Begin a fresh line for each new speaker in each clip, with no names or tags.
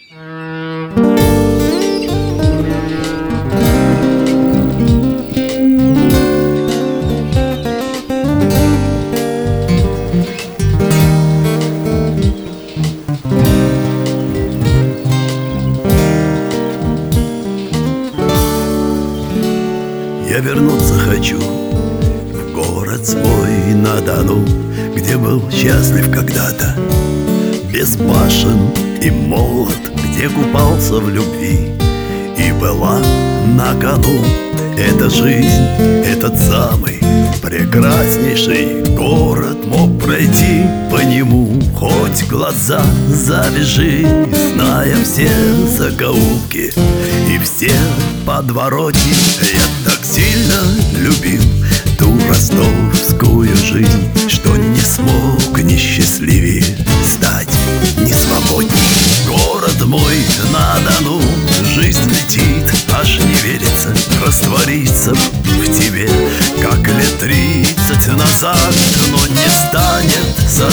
Я вернуться хочу в город свой на Дону, где был счастлив когда-то, без башен и молот, где купался в любви. И была на кону эта жизнь, этот самый прекраснейший город. Мог пройти по нему, хоть глаза завяжи, зная все закоулки и все подворотни. Я так сильно любил ту ростовскую жизнь, что не смог ни счастливее стать, ни свободней. Город мой на Дону, жизнь летит, аж не верится раствориться в тебе, как лет 30 назад. Но не станет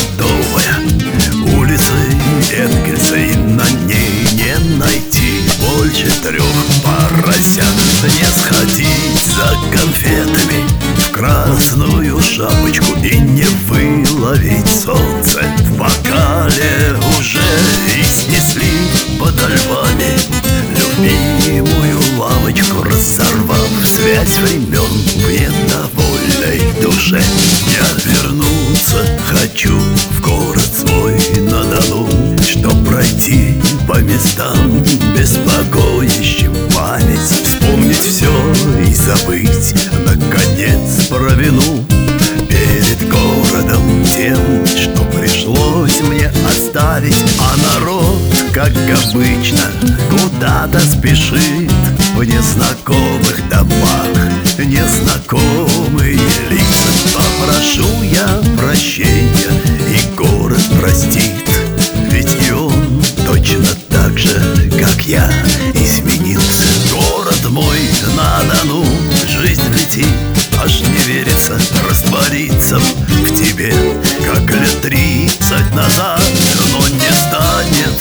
Садовая улицы Энгельса, и на ней не найти больше 3 поросят. Не сходить за конфетами в красную шапочку и не выловить солнце в бокале. Уже и снесли подо львами любимую лавочку, разорвав связь времен в недовольной душе. Я вернуться хочу в город свой на Дону, чтоб пройти по местам, беспокоящим память, вспомнить все и забыть, наконец, про вину перед городом тем, что пришлось мне оставить. А народ, как обычно, куда-то спешит в незнакомых домах, незнакомые лица. Попрошу я прощения, и город простит, ведь и он точно так же, как я, изменился. Город мой на Дону, жизнь летит, аж не верится раствориться в тебе, как лет 30 назад. Но не станет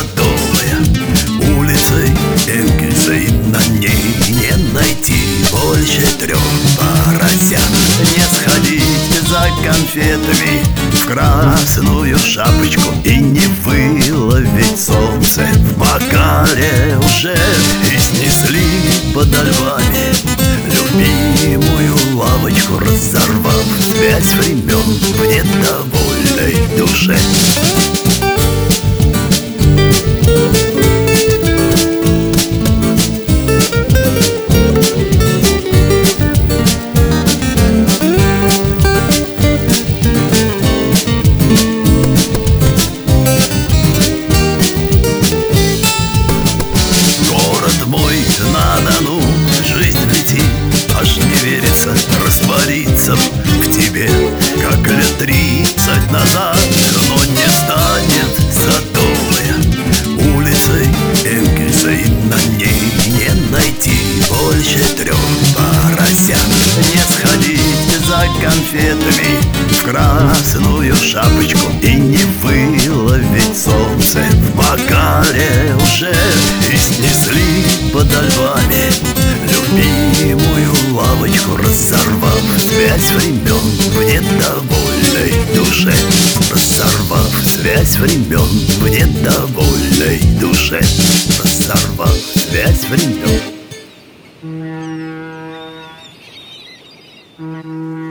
Садовая улицей Энгельса, и на ней не найти больше 3 поросят. Не сходить за конфетами в красную шапочку и не выловить солнце в бокале. Уже и снесли подо львами любимую лавочку, разорвав связь времен в недовольной душе. Раствориться в тебе, как лет 30 назад. Но не станет Садовая улицей Энгельса, и на ней не найти больше 3 поросят. Не сходить за конфетами в красную шапочку и не выловить солнце в бокале. Уже и снесли подо львами любимую лавочку, разорвав связь времен в недовольной душе. Разорвав связь времен в недовольной душе. Разорвав связь времен.